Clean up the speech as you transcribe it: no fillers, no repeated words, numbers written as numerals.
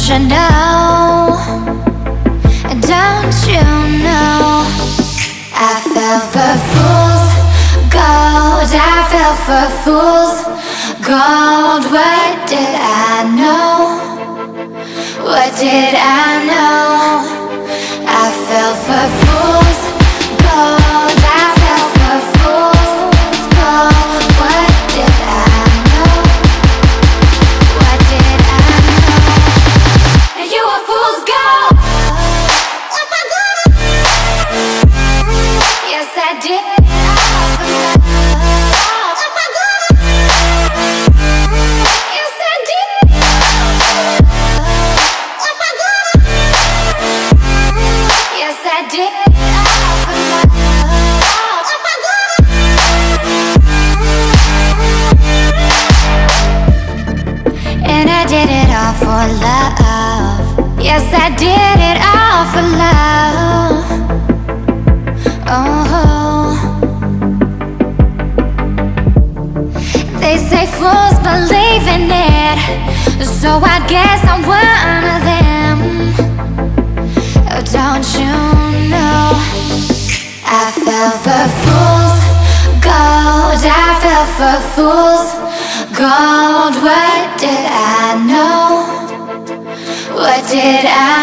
you know? Don't you know? I fell for fool's gold. I fell for fool's gold. What did I know? What did I know? I fell for fool's gold. I fell for fool's gold. What did I know? What did I know? You were fool's gold. Yes, I did. For love, yes, I did it all for love. Oh, they say fools believe in it, so I guess I'm one of them. Oh, don't you know? I fell for fool's gold. I fell for fool's gold. What did I know? What did I